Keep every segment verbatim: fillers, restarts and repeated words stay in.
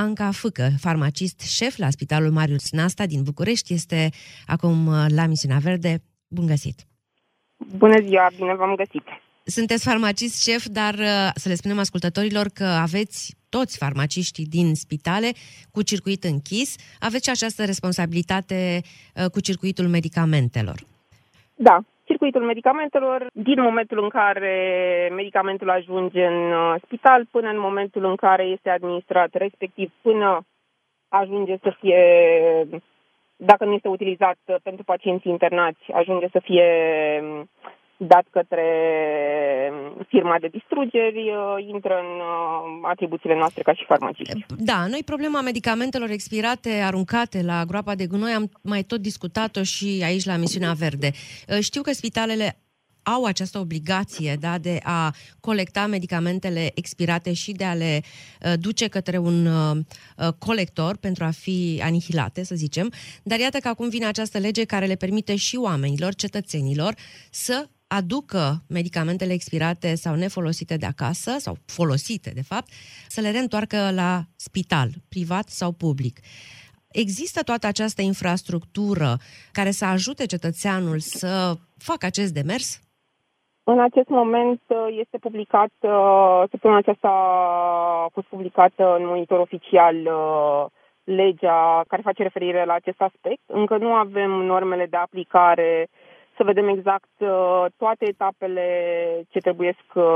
Anca Fâcă, farmacist șef la Spitalul Marius Nasta din București, este acum la Misiunea Verde. Bun găsit! Bună ziua, bine v-am găsit! Sunteți farmacist șef, dar să le spunem ascultătorilor că aveți toți farmaciștii din spitale cu circuit închis. Aveți și această responsabilitate cu circuitul medicamentelor. Da, circuitul medicamentelor, din momentul în care medicamentul ajunge în spital până în momentul în care este administrat, respectiv până ajunge să fie, dacă nu este utilizat pentru pacienții internați, ajunge să fie dat către firma de distrugeri, intră în atribuțiile noastre ca și farmaciști. Da, noi problema medicamentelor expirate, aruncate la groapa de gunoi, am mai tot discutat-o și aici la Misiunea Verde. Știu că spitalele au această obligație, da, de a colecta medicamentele expirate și de a le uh, duce către un uh, colector pentru a fi anihilate, să zicem. Dar iată că acum vine această lege care le permite și oamenilor, cetățenilor, să aducă medicamentele expirate sau nefolosite de acasă, sau folosite, de fapt, să le reîntoarcă la spital, privat sau public. Există toată această infrastructură care să ajute cetățeanul să facă acest demers? În acest moment este publicat, săptămâna aceasta a fost publicată în monitor oficial legea care face referire la acest aspect. Încă nu avem normele de aplicare să vedem exact toate etapele ce trebuie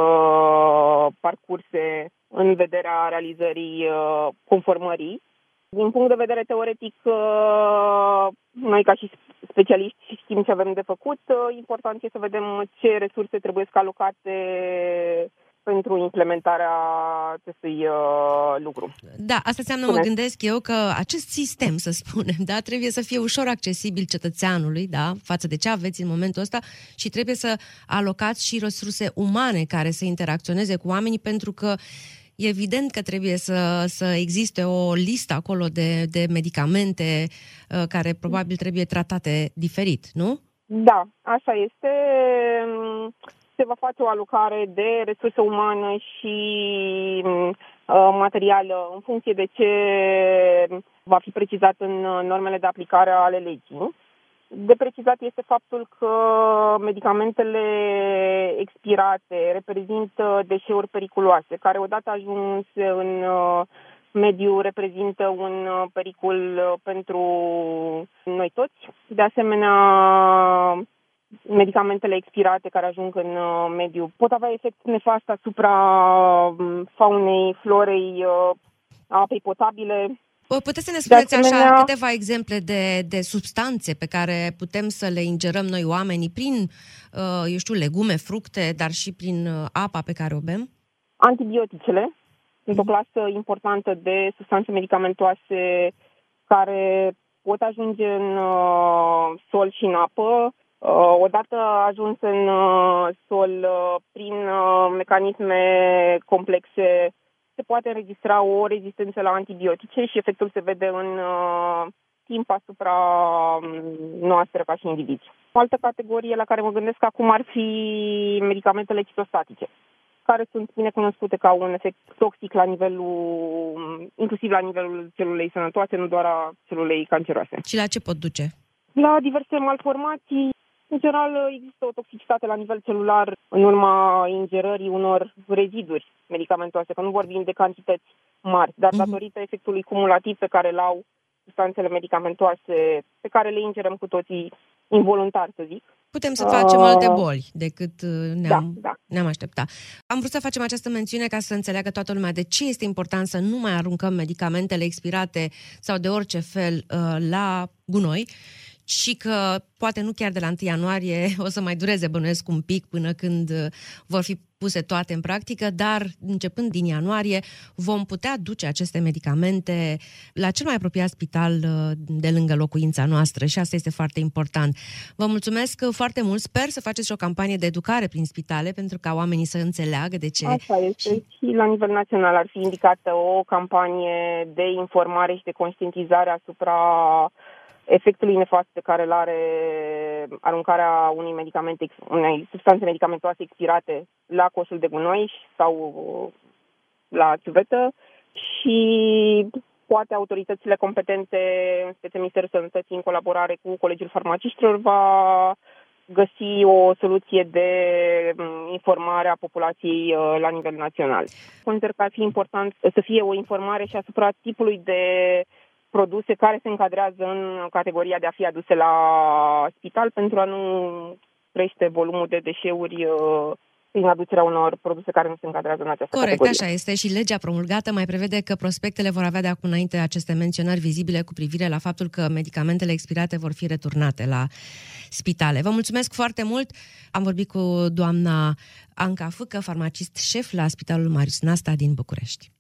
parcurse în vederea realizării conformării. Din punct de vedere teoretic, noi ca și specialiști știm ce avem de făcut. Important este să vedem ce resurse trebuie alocate pentru implementarea acestui uh, lucru. Da, asta înseamnă, mă gândesc eu, că acest sistem, să spunem, da, trebuie să fie ușor accesibil cetățeanului, da, față de ce aveți în momentul ăsta, și trebuie să alocați și resurse umane care să interacționeze cu oamenii, pentru că e evident că trebuie să, să existe o listă acolo de, de medicamente uh, care probabil trebuie tratate diferit, nu? Da, așa este. Se va face o alocare de resurse umane și uh, materială în funcție de ce va fi precizat în normele de aplicare ale legii. De precizat este faptul că medicamentele expirate reprezintă deșeuri periculoase, care odată ajunse în uh, mediu reprezintă un uh, pericol pentru noi toți. De asemenea, medicamentele expirate care ajung în uh, mediu pot avea efect nefast asupra faunei, florei, uh, apei potabile. Puteți să ne spuneți asemenea, așa câteva exemple de, de substanțe pe care putem să le ingerăm noi oamenii prin, uh, eu știu, legume, fructe, dar și prin uh, apa pe care o bem? Antibioticele sunt o clasă importantă de substanțe medicamentoase care pot ajunge în uh, sol și în apă. Uh, odată ajuns în uh, sol uh, prin uh, mecanisme complexe, se poate înregistra o rezistență la antibiotice și efectul se vede în uh, timp asupra noastră ca și indivizi. O altă categorie la care mă gândesc acum ar fi medicamentele citostatice, care sunt bine cunoscute ca un efect toxic la nivelul, inclusiv la nivelul celulei sănătoase, nu doar a celulei canceroase. Și la ce pot duce? La diverse malformații. În general, există o toxicitate la nivel celular în urma ingerării unor reziduri medicamentoase, că nu vorbim de cantități mari, dar uh-huh. datorită efectului cumulativ pe care îl au substanțele medicamentoase, pe care le ingerăm cu toții involuntar, să zic. Putem să facem uh, alte boli decât ne-am, da, da. ne-am așteptat. Am vrut să facem această mențiune ca să înțeleagă toată lumea de ce este important să nu mai aruncăm medicamentele expirate sau de orice fel uh, la gunoi, și că poate nu chiar de la întâi ianuarie o să mai dureze, bănuiesc, un pic până când vor fi puse toate în practică, dar începând din ianuarie vom putea duce aceste medicamente la cel mai apropiat spital de lângă locuința noastră și asta este foarte important. Vă mulțumesc foarte mult, sper să faceți și o campanie de educare prin spitale pentru ca oamenii să înțeleagă de ce. Așa este, și, și la nivel național ar fi indicată o campanie de informare și de conștientizare asupra efectului nefast pe care îl are aruncarea unui medicament, unei substanțe medicamentoase expirate la coșul de gunoi sau la ciuvetă și poate autoritățile competente, în special Ministerul Sănătății, în colaborare cu Colegiul Farmaciștilor, va găsi o soluție de informare a populației la nivel național. Consider că ar fi important să fie o informare și asupra tipului de produse care se încadrează în categoria de a fi aduse la spital pentru a nu crește volumul de deșeuri prin aducerea unor produse care nu se încadrează în această Corect, categorie. așa este. Și legea promulgată mai prevede că prospectele vor avea de acum înainte aceste menționări vizibile cu privire la faptul că medicamentele expirate vor fi returnate la spitale. Vă mulțumesc foarte mult. Am vorbit cu doamna Anca Fâcă, farmacist șef la Spitalul Marius Nasta din București.